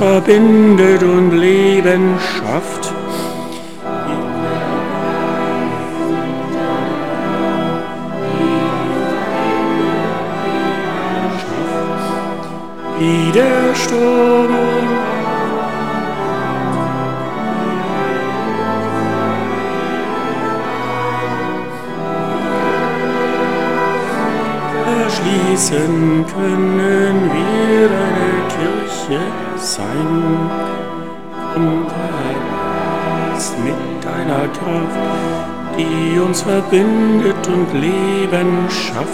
verbindet und Leben schafft. Wie der Sturm erschließen können wir eine Kirche sein. Und Herr, mit deiner Kraft, die uns verbindet und Leben schafft.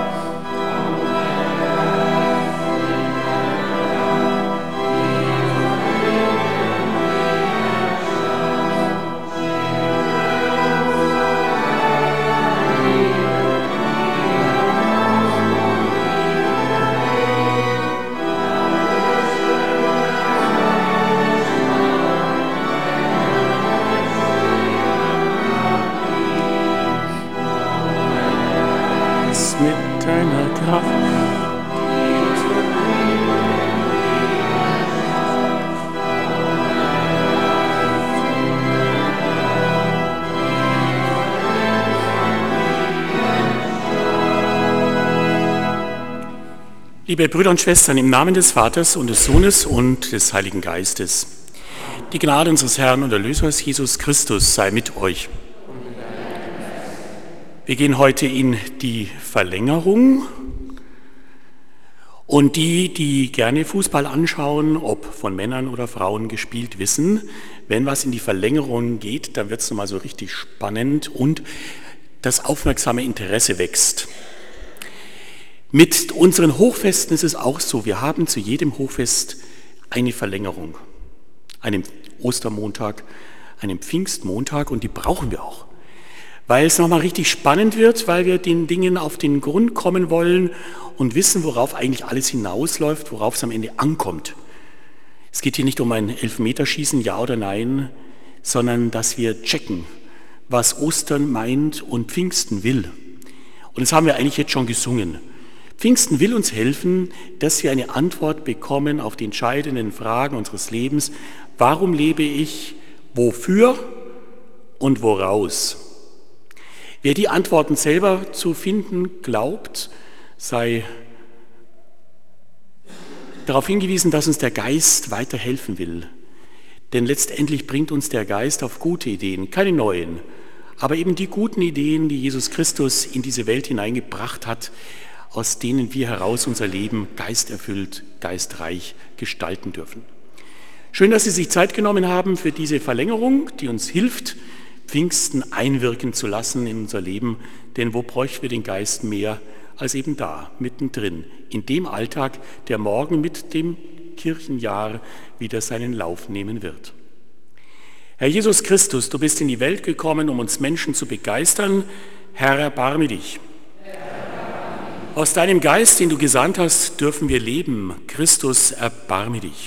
Mit deiner Kraft. Liebe Brüder und Schwestern, im Namen des Vaters und des Sohnes und des Heiligen Geistes, die Gnade unseres Herrn und Erlösers Jesus Christus sei mit euch. Wir gehen heute in die Verlängerung und die gerne Fußball anschauen, ob von Männern oder Frauen gespielt, wissen, wenn was in die Verlängerung geht, dann wird es nochmal so richtig spannend und das aufmerksame Interesse wächst. Mit unseren Hochfesten ist es auch so, wir haben zu jedem Hochfest eine Verlängerung, einen Ostermontag, einen Pfingstmontag und die brauchen wir auch. Weil es nochmal richtig spannend wird, weil wir den Dingen auf den Grund kommen wollen und wissen, worauf eigentlich alles hinausläuft, worauf es am Ende ankommt. Es geht hier nicht um ein Elfmeterschießen, ja oder nein, sondern dass wir checken, was Ostern meint und Pfingsten will. Und das haben wir eigentlich jetzt schon gesungen. Pfingsten will uns helfen, dass wir eine Antwort bekommen auf die entscheidenden Fragen unseres Lebens. Warum lebe ich? Wofür und woraus? Wer die Antworten selber zu finden glaubt, sei darauf hingewiesen, dass uns der Geist weiterhelfen will. Denn letztendlich bringt uns der Geist auf gute Ideen, keine neuen, aber eben die guten Ideen, die Jesus Christus in diese Welt hineingebracht hat, aus denen wir heraus unser Leben geisterfüllt, geistreich gestalten dürfen. Schön, dass Sie sich Zeit genommen haben für diese Verlängerung, die uns hilft, Pfingsten einwirken zu lassen in unser Leben, denn wo bräuchten wir den Geist mehr als eben da, mittendrin, in dem Alltag, der morgen mit dem Kirchenjahr wieder seinen Lauf nehmen wird. Herr Jesus Christus, du bist in die Welt gekommen, um uns Menschen zu begeistern. Herr, erbarme dich. Aus deinem Geist, den du gesandt hast, dürfen wir leben. Christus, erbarme dich.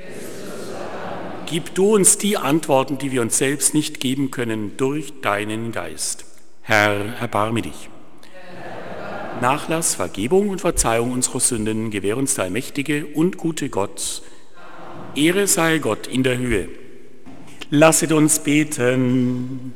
Gib du uns die Antworten, die wir uns selbst nicht geben können, durch deinen Geist. Herr, erbarme dich. Nachlass, Vergebung und Verzeihung unserer Sünden gewähr uns der allmächtige und gute Gott. Ehre sei Gott in der Höhe. Lasset uns beten.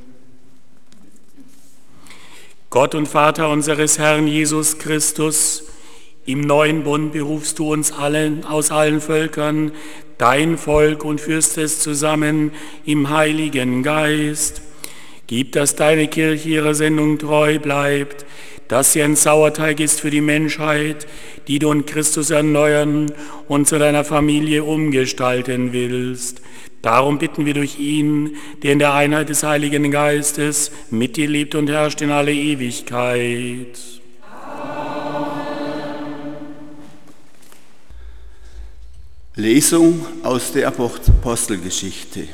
Gott und Vater unseres Herrn Jesus Christus, im neuen Bund berufst du uns allen aus allen Völkern, dein Volk, und führst es zusammen im Heiligen Geist. Gib, dass deine Kirche ihrer Sendung treu bleibt, dass sie ein Sauerteig ist für die Menschheit, die du in Christus erneuern und zu deiner Familie umgestalten willst. Darum bitten wir durch ihn, der in der Einheit des Heiligen Geistes mit dir lebt und herrscht in alle Ewigkeit. Lesung aus der Apostelgeschichte.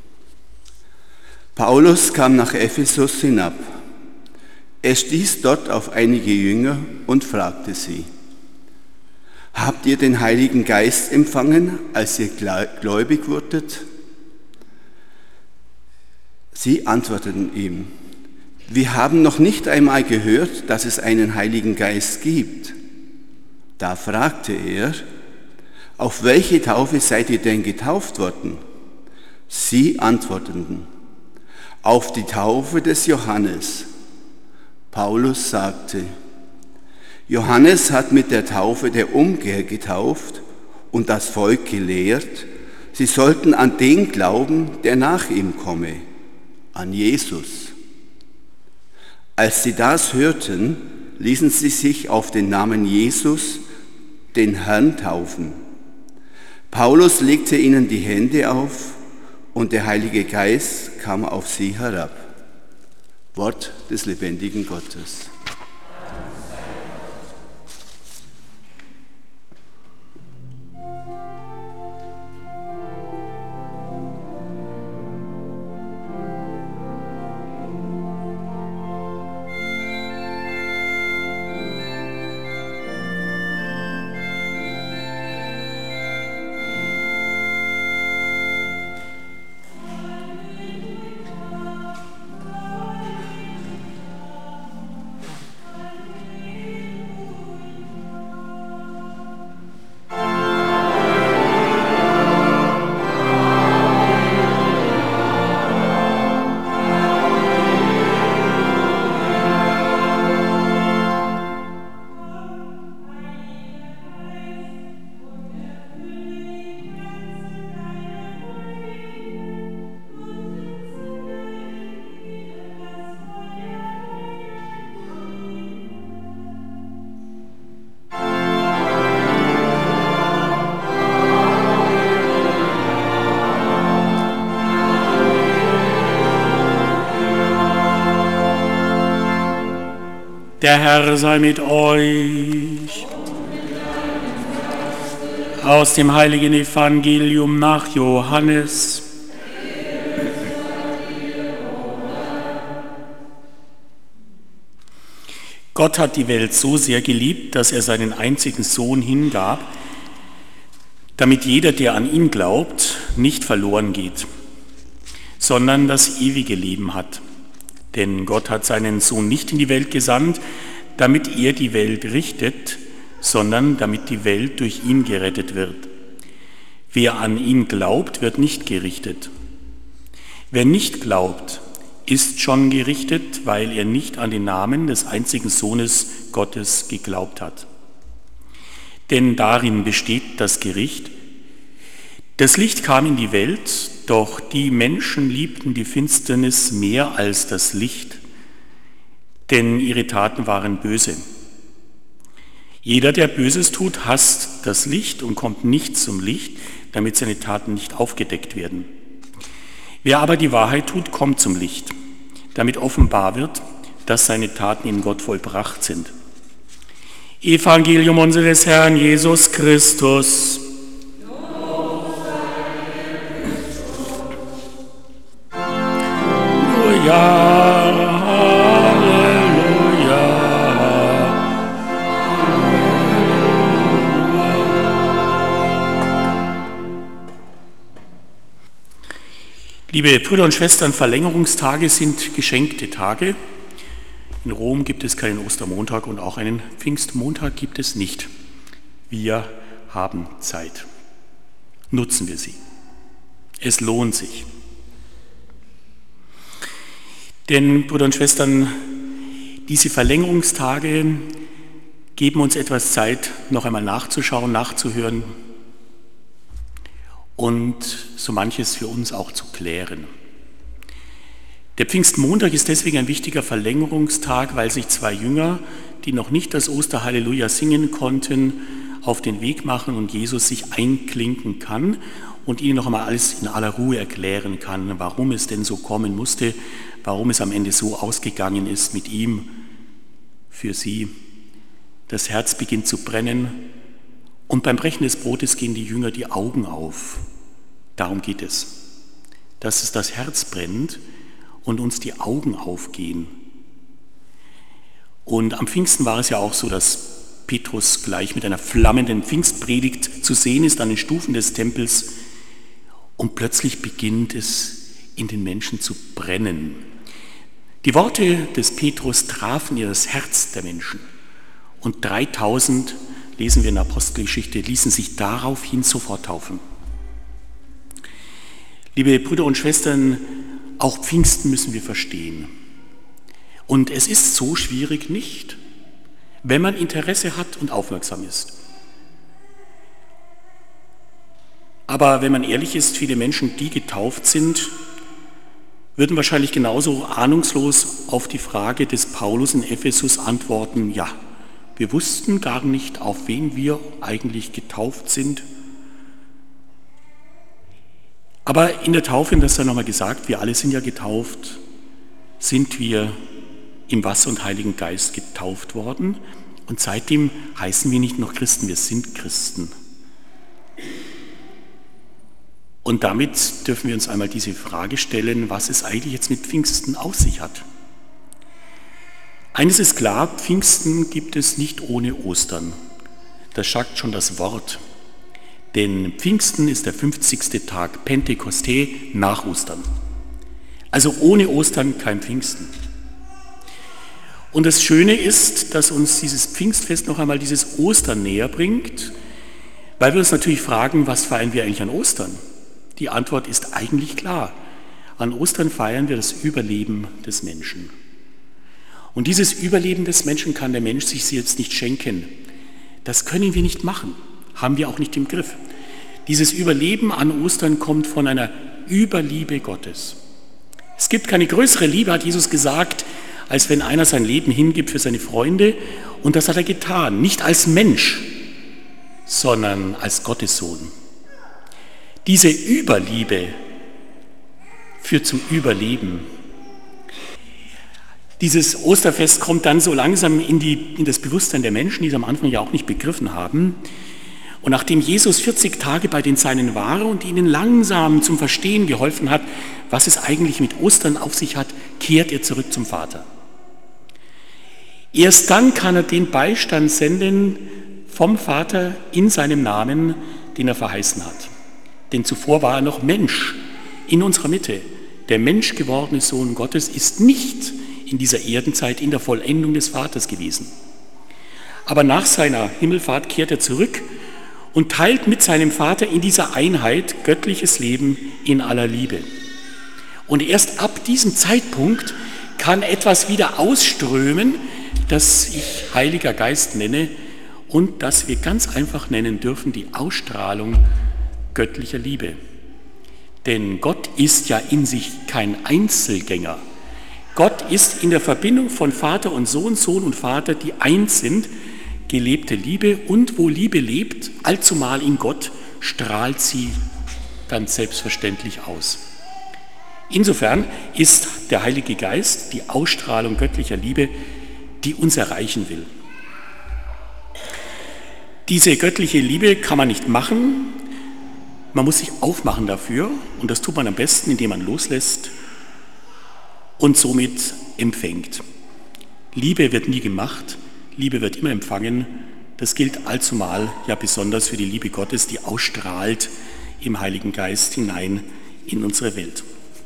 Paulus kam nach Ephesus hinab. Er stieß dort auf einige Jünger und fragte sie: Habt ihr den Heiligen Geist empfangen, als ihr gläubig wurdet? Sie antworteten ihm: Wir haben noch nicht einmal gehört, dass es einen Heiligen Geist gibt. Da fragte er: auf welche Taufe seid ihr denn getauft worden? Sie antworteten, auf die Taufe des Johannes. Paulus sagte, Johannes hat mit der Taufe der Umkehr getauft und das Volk gelehrt, sie sollten an den glauben, der nach ihm komme, an Jesus. Als sie das hörten, ließen sie sich auf den Namen Jesus, den Herrn, taufen. Paulus legte ihnen die Hände auf und der Heilige Geist kam auf sie herab. Wort des lebendigen Gottes. Der Herr sei mit euch. Aus dem heiligen Evangelium nach Johannes. Gott hat die Welt so sehr geliebt, dass er seinen einzigen Sohn hingab, damit jeder, der an ihn glaubt, nicht verloren geht, sondern das ewige Leben hat. Denn Gott hat seinen Sohn nicht in die Welt gesandt, damit er die Welt richtet, sondern damit die Welt durch ihn gerettet wird. Wer an ihn glaubt, wird nicht gerichtet. Wer nicht glaubt, ist schon gerichtet, weil er nicht an den Namen des einzigen Sohnes Gottes geglaubt hat. Denn darin besteht das Gericht. Das Licht kam in die Welt, doch die Menschen liebten die Finsternis mehr als das Licht, denn ihre Taten waren böse. Jeder, der Böses tut, hasst das Licht und kommt nicht zum Licht, damit seine Taten nicht aufgedeckt werden. Wer aber die Wahrheit tut, kommt zum Licht, damit offenbar wird, dass seine Taten in Gott vollbracht sind. Evangelium unseres Herrn Jesus Christus. Halleluja, Halleluja. Liebe Brüder und Schwestern, Verlängerungstage sind geschenkte Tage. In Rom gibt es keinen Ostermontag und auch einen Pfingstmontag gibt es nicht. Wir haben Zeit. Nutzen wir sie. Es lohnt sich. Denn, Brüder und Schwestern, diese Verlängerungstage geben uns etwas Zeit, noch einmal nachzuschauen, nachzuhören und so manches für uns auch zu klären. Der Pfingstmontag ist deswegen ein wichtiger Verlängerungstag, weil sich zwei Jünger, die noch nicht das Osterhalleluja singen konnten, auf den Weg machen und Jesus sich einklinken kann und ihnen noch einmal alles in aller Ruhe erklären kann, warum es denn so kommen musste, warum es am Ende so ausgegangen ist mit ihm für sie. Das Herz beginnt zu brennen und beim Brechen des Brotes gehen die Jünger die Augen auf. Darum geht es, dass es das Herz brennt und uns die Augen aufgehen. Und am Pfingsten war es ja auch so, dass Petrus gleich mit einer flammenden Pfingstpredigt zu sehen ist an den Stufen des Tempels und plötzlich beginnt es in den Menschen zu brennen. Die Worte des Petrus trafen ihr das Herz der Menschen und 3000 lesen wir in der Apostelgeschichte, ließen sich daraufhin sofort taufen. Liebe Brüder und Schwestern, auch Pfingsten müssen wir verstehen. Und es ist so schwierig nicht, wenn man Interesse hat und aufmerksam ist. Aber wenn man ehrlich ist, viele Menschen, die getauft sind, würden wahrscheinlich genauso ahnungslos auf die Frage des Paulus in Ephesus antworten, ja, wir wussten gar nicht, auf wen wir eigentlich getauft sind. Aber in der Taufe, das ist ja nochmal gesagt, wir alle sind ja getauft, sind wir im Wasser und Heiligen Geist getauft worden. Und seitdem heißen wir nicht noch Christen, wir sind Christen. Und damit dürfen wir uns einmal diese Frage stellen, was es eigentlich jetzt mit Pfingsten auf sich hat. Eines ist klar, Pfingsten gibt es nicht ohne Ostern. Das sagt schon das Wort. Denn Pfingsten ist der 50. Tag, Pentekoste nach Ostern. Also ohne Ostern kein Pfingsten. Und das Schöne ist, dass uns dieses Pfingstfest noch einmal dieses Ostern näher bringt, weil wir uns natürlich fragen, was feiern wir eigentlich an Ostern? Die Antwort ist eigentlich klar. An Ostern feiern wir das Überleben des Menschen. Und dieses Überleben des Menschen kann der Mensch sich selbst nicht schenken. Das können wir nicht machen, haben wir auch nicht im Griff. Dieses Überleben an Ostern kommt von einer Überliebe Gottes. Es gibt keine größere Liebe, hat Jesus gesagt, als wenn einer sein Leben hingibt für seine Freunde. Und das hat er getan, nicht als Mensch, sondern als Gottes Sohn. Diese Überliebe führt zum Überleben. Dieses Osterfest kommt dann so langsam in das Bewusstsein der Menschen, die es am Anfang ja auch nicht begriffen haben. Und nachdem Jesus 40 Tage bei den Seinen war und ihnen langsam zum Verstehen geholfen hat, was es eigentlich mit Ostern auf sich hat, kehrt er zurück zum Vater. Erst dann kann er den Beistand senden vom Vater in seinem Namen, den er verheißen hat. Denn zuvor war er noch Mensch in unserer Mitte. Der menschgewordene Sohn Gottes ist nicht in dieser Erdenzeit in der Vollendung des Vaters gewesen. Aber nach seiner Himmelfahrt kehrt er zurück und teilt mit seinem Vater in dieser Einheit göttliches Leben in aller Liebe. Und erst ab diesem Zeitpunkt kann etwas wieder ausströmen, das ich Heiliger Geist nenne und das wir ganz einfach nennen dürfen, die Ausstrahlung göttlicher Liebe. Denn Gott ist ja in sich kein Einzelgänger. Gott ist in der Verbindung von Vater und Sohn, Sohn und Vater, die eins sind, gelebte Liebe. Und wo Liebe lebt, allzumal in Gott, strahlt sie dann selbstverständlich aus. Insofern ist der Heilige Geist die Ausstrahlung göttlicher Liebe, die uns erreichen will. Diese göttliche Liebe kann man nicht machen. Man muss sich aufmachen dafür und das tut man am besten, indem man loslässt und somit empfängt. Liebe wird nie gemacht, Liebe wird immer empfangen. Das gilt allzumal ja besonders für die Liebe Gottes, die ausstrahlt im Heiligen Geist hinein in unsere Welt.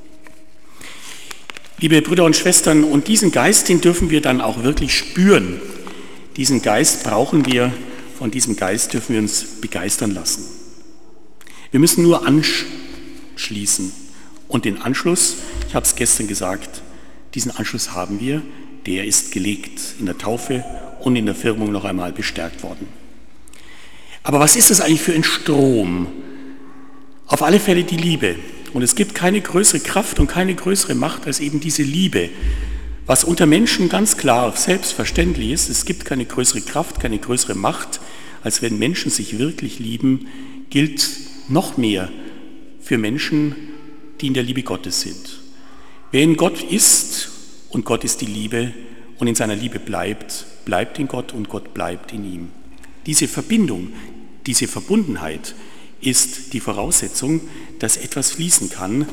Liebe Brüder und Schwestern, und diesen Geist, den dürfen wir dann auch wirklich spüren. Diesen Geist brauchen wir, von diesem Geist dürfen wir uns begeistern lassen. Wir müssen nur anschließen. Und den Anschluss, ich habe es gestern gesagt, diesen Anschluss haben wir, der ist gelegt in der Taufe und in der Firmung noch einmal bestärkt worden. Aber was ist das eigentlich für ein Strom? Auf alle Fälle die Liebe. Und es gibt keine größere Kraft und keine größere Macht als eben diese Liebe. Was unter Menschen ganz klar selbstverständlich ist, es gibt keine größere Kraft, keine größere Macht, als wenn Menschen sich wirklich lieben, gilt noch mehr für Menschen, die in der Liebe Gottes sind. Wer in Gott ist und Gott ist die Liebe und in seiner Liebe bleibt, bleibt in Gott und Gott bleibt in ihm. Diese Verbindung, diese Verbundenheit ist die Voraussetzung, dass etwas fließen kann.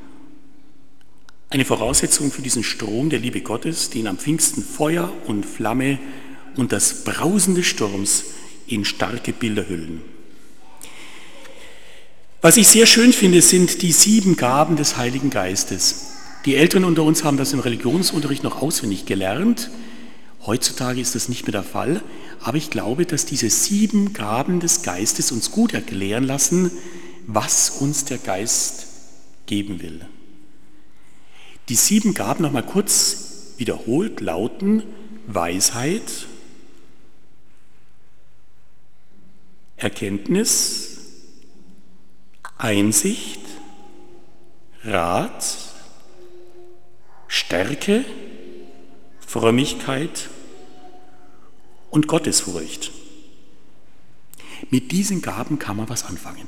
Eine Voraussetzung für diesen Strom der Liebe Gottes, den am Pfingsten Feuer und Flamme und das Brausen des Sturms in starke Bilder hüllen. Was ich sehr schön finde, sind die 7 Gaben des Heiligen Geistes. Die Älteren unter uns haben das im Religionsunterricht noch auswendig gelernt. Heutzutage ist das nicht mehr der Fall, aber ich glaube, dass diese 7 Gaben des Geistes uns gut erklären lassen, was uns der Geist geben will. Die 7 Gaben, nochmal kurz wiederholt, lauten Weisheit, Erkenntnis, Einsicht, Rat, Stärke, Frömmigkeit und Gottesfurcht. Mit diesen Gaben kann man was anfangen.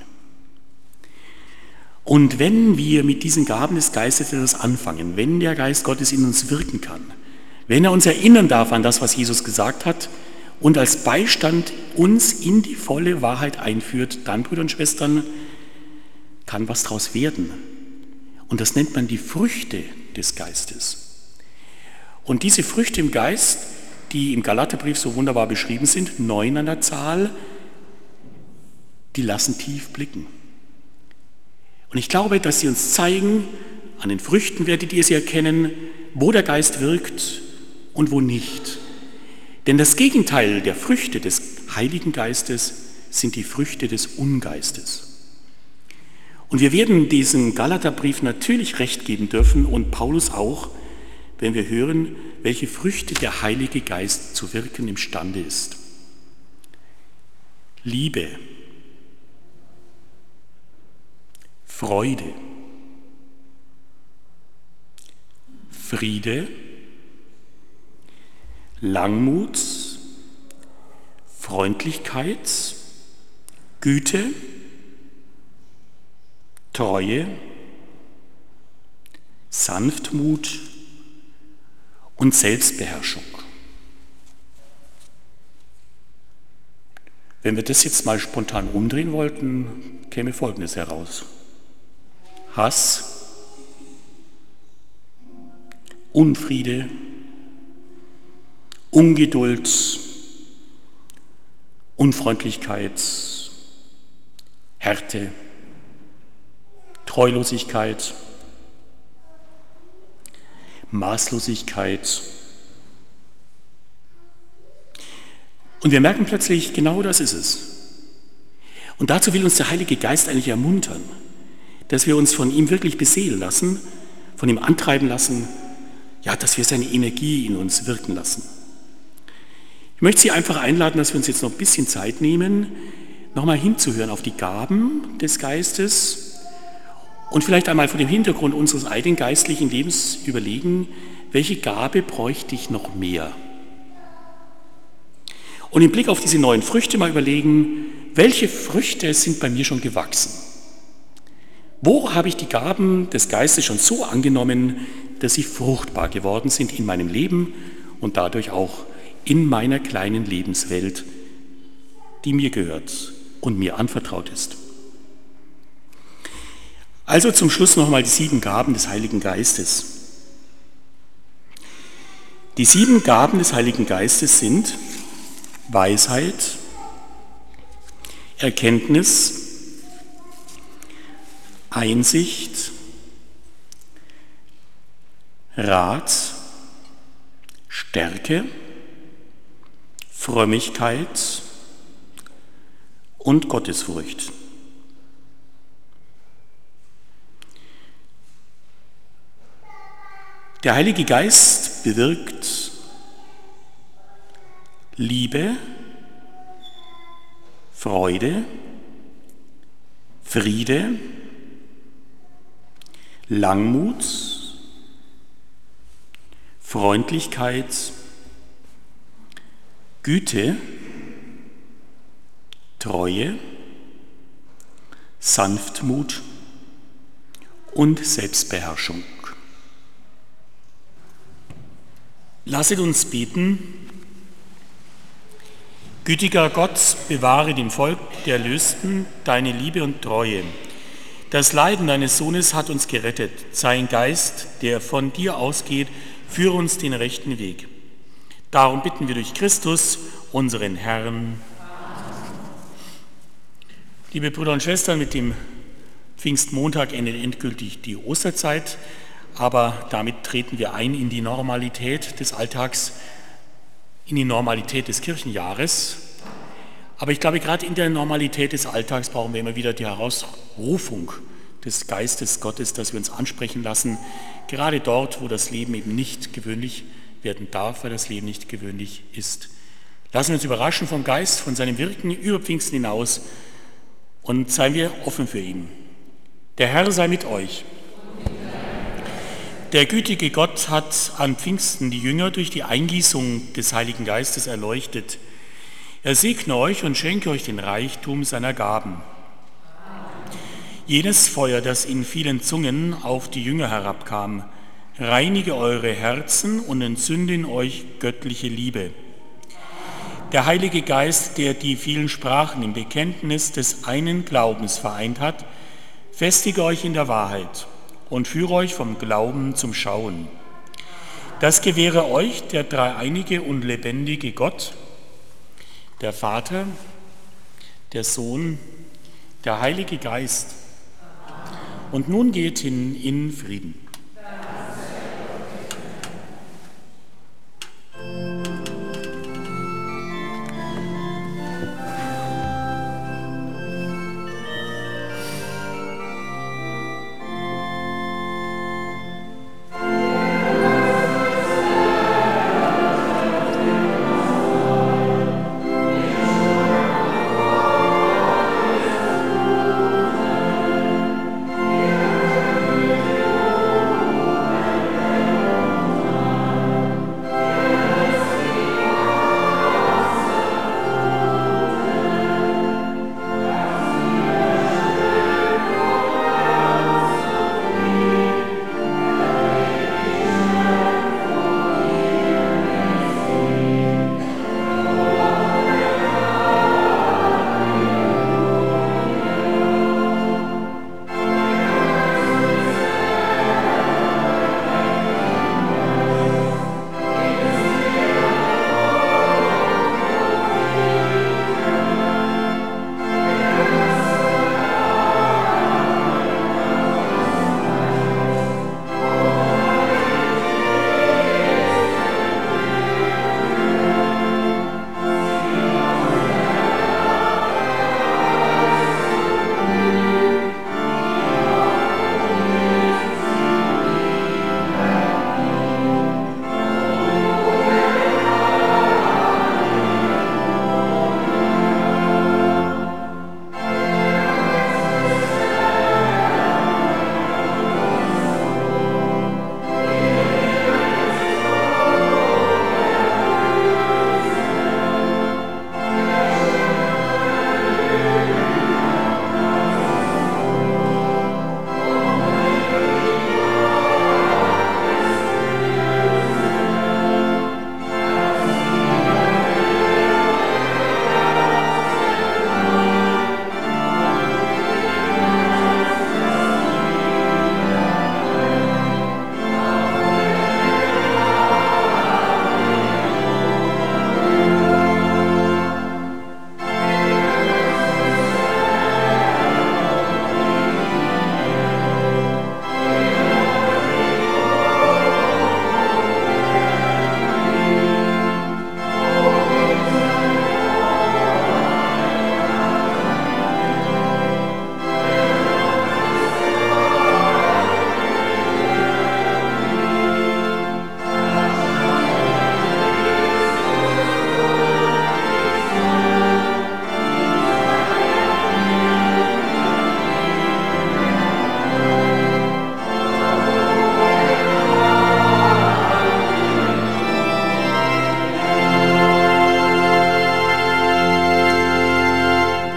Und wenn wir mit diesen Gaben des Geistes etwas anfangen, wenn der Geist Gottes in uns wirken kann, wenn er uns erinnern darf an das, was Jesus gesagt hat und als Beistand uns in die volle Wahrheit einführt, dann, Brüder und Schwestern, kann was daraus werden. Und das nennt man die Früchte des Geistes. Und diese Früchte im Geist, die im Galaterbrief so wunderbar beschrieben sind, 9 an der Zahl, die lassen tief blicken. Und ich glaube, dass sie uns zeigen, an den Früchten werdet ihr sie erkennen, wo der Geist wirkt und wo nicht. Denn das Gegenteil der Früchte des Heiligen Geistes sind die Früchte des Ungeistes. Und wir werden diesem Galaterbrief natürlich recht geben dürfen und Paulus auch, wenn wir hören, welche Früchte der Heilige Geist zu wirken imstande ist. Liebe, Freude, Friede, Langmut, Freundlichkeit, Güte, Treue, Sanftmut und Selbstbeherrschung. Wenn wir das jetzt mal spontan umdrehen wollten, käme Folgendes heraus: Hass, Unfriede, Ungeduld, Unfreundlichkeit, Härte, Treulosigkeit, Maßlosigkeit. Und wir merken plötzlich, genau das ist es. Und dazu will uns der Heilige Geist eigentlich ermuntern, dass wir uns von ihm wirklich beseelen lassen, von ihm antreiben lassen, ja, dass wir seine Energie in uns wirken lassen. Ich möchte Sie einfach einladen, dass wir uns jetzt noch ein bisschen Zeit nehmen, nochmal hinzuhören auf die Gaben des Geistes und vielleicht einmal vor dem Hintergrund unseres eigenen geistlichen Lebens überlegen, welche Gabe bräuchte ich noch mehr? Und im Blick auf diese neuen Früchte mal überlegen, welche Früchte sind bei mir schon gewachsen? Wo habe ich die Gaben des Geistes schon so angenommen, dass sie fruchtbar geworden sind in meinem Leben und dadurch auch in meiner kleinen Lebenswelt, die mir gehört und mir anvertraut ist? Also zum Schluss nochmal die 7 Gaben des Heiligen Geistes. Die 7 Gaben des Heiligen Geistes sind Weisheit, Erkenntnis, Einsicht, Rat, Stärke, Frömmigkeit und Gottesfurcht. Der Heilige Geist bewirkt Liebe, Freude, Friede, Langmut, Freundlichkeit, Güte, Treue, Sanftmut und Selbstbeherrschung. Lasset uns beten. Gütiger Gott, bewahre dem Volk der Erlösten deine Liebe und Treue. Das Leiden deines Sohnes hat uns gerettet. Sein Geist, der von dir ausgeht, führe uns den rechten Weg. Darum bitten wir durch Christus, unseren Herrn. Liebe Brüder und Schwestern, mit dem Pfingstmontag endet endgültig die Osterzeit, aber damit treten wir ein in die Normalität des Alltags. in die Normalität des Kirchenjahres. Aber ich glaube, gerade in der Normalität des Alltags brauchen wir immer wieder die Herausrufung des Geistes Gottes, dass wir uns ansprechen lassen, gerade dort, wo das Leben eben nicht gewöhnlich werden darf, weil das Leben nicht gewöhnlich ist. Lassen wir uns überraschen vom Geist, von seinem Wirken über Pfingsten hinaus und seien wir offen für ihn. Der Herr sei mit euch. Der gütige Gott hat an Pfingsten die Jünger durch die Eingießung des Heiligen Geistes erleuchtet. Er segne euch und schenke euch den Reichtum seiner Gaben. Jenes Feuer, das in vielen Zungen auf die Jünger herabkam, reinige eure Herzen und entzünde in euch göttliche Liebe. Der Heilige Geist, der die vielen Sprachen im Bekenntnis des einen Glaubens vereint hat, festige euch in der Wahrheit und führe euch vom Glauben zum Schauen. Das gewähre euch der dreieinige und lebendige Gott, der Vater, der Sohn, der Heilige Geist. Und nun geht hin in Frieden.